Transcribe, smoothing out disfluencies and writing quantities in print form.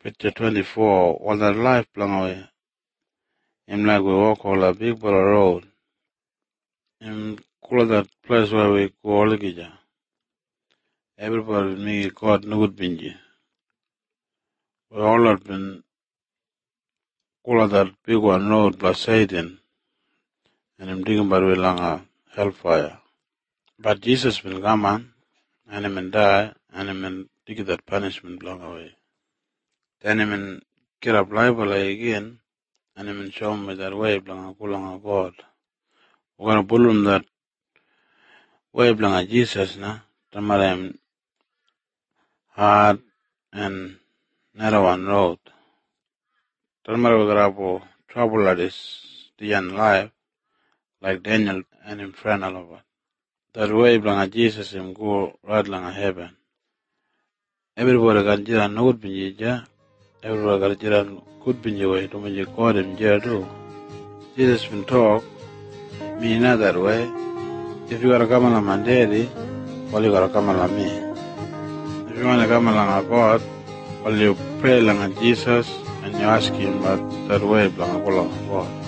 Picture 24, all that life belong away. Him like we walk all a big ball road. Him call that place where we go all the everybody with me God no good bingy. We all have been call that big one road plus Satan and him digging by we long a hellfire. But Jesus will come on and him and die and him and dig that punishment belong away. Then him and get up Bible again and him and show me that way belong a God. We're gonna pull him that way belong a Jesus na. Tamara him hard and narrow one road. Tamara we got trouble that is the end life like Daniel and him friend all over. That way belong a Jesus him go right along a heaven. Everybody got jiran no good binja. Everybody got jiran good binja way to me God him jira do. Jesus been talk me not that way. If you gotta come along my daddy, well you gotta come along me. If you wanna come along a God, well you pray along a Jesus and you ask him about that way along a God.